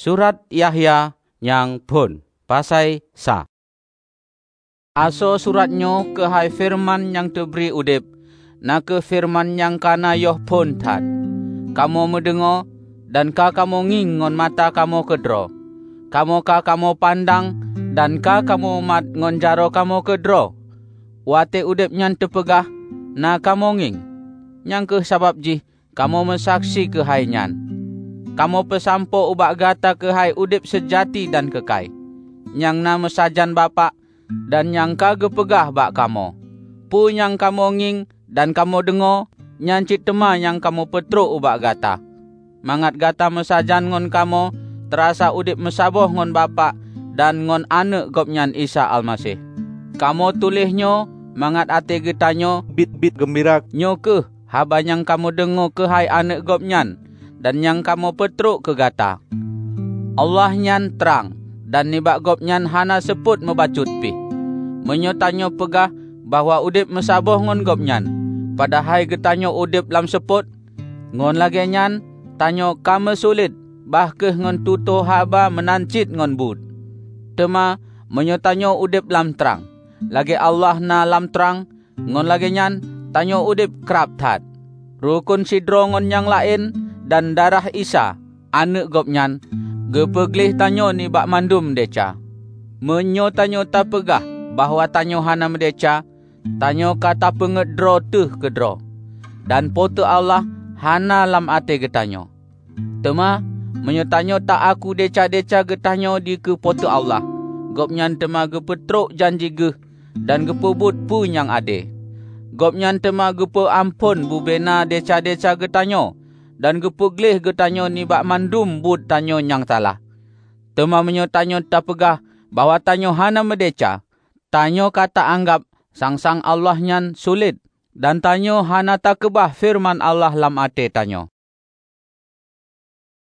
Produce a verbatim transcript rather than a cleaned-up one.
Surat Yahya yang pun pasai sa. Aso suratnyo ke hai firman yang teberi udip, na ke firman yang kana yoh pun tat. Kamu mendengar dan ka kamu nging ngon mata kamu kedro. Kamu ka kamu pandang dan ka kamu mat ngon jaro kamu kedro. Wate udip nyan tepegah na kamu nging. Yang ke sabab jih kamu mensaksi ke hai nyan. Kamu pesampo ubak gata ke hai udip sejati dan kekal. Yang nama sajan Bapak dan yang kage pegah bak kamu. Pu yang kamu nging dan kamu dengo, nyancit tema yang kamu petruk ubak gata. Mangat gata mesajan ngon kamu, terasa udip mesaboh ngon Bapak dan ngon anak gopnyan Isa Almasih. Kamu tulihnyo, mangat ate getanyo, bit-bit gembira nyo ke haba yang kamu dengo ke hai anak gopnyan, dan yang kamu petruk ke gata. Allah nyan terang, dan nibak gopnyan hana seput mebacut pi. Menyotanyo pegah bahwa udip mesaboh ngon gopnyan, pada hai getanyo udip lam seput, ngon lagi nyan, tanyo kame sulit, bah ke ngon tuto haba menancit ngon bud. Tema menyotanyo udip lam terang, lagi Allah na lam terang, ngon lagi nyan, tanyo udip kerap tat. Rukun sidro ngon yang lain, dan darah Isa, anak gopnyan, gepeglih tanyo ni bak mandum deca. Menyo tanyo ta pegah, bahwa tanyo hana mendeca, tanyo kata pengedro tuh kedro. Dan potu Allah hana lam ate getanyo. Tema, menyo tanyo tak aku deca-deca getanyo di ke potu Allah. Gopnyan tema gepetruk janji geh, dan gepebut pu yang ade. Gopnyan tema gepe ampun bubena deca-deca getanyo, dan gepeglih getanyo ni bak mandum bud tanyo yang salah. Tema menyo tanyo tak pegah bahwa tanyo hana medeca. Tanyo kata anggap sang-sang Allah nyan sulit, dan tanyo hana tak kebah firman Allah lam ate tanyo.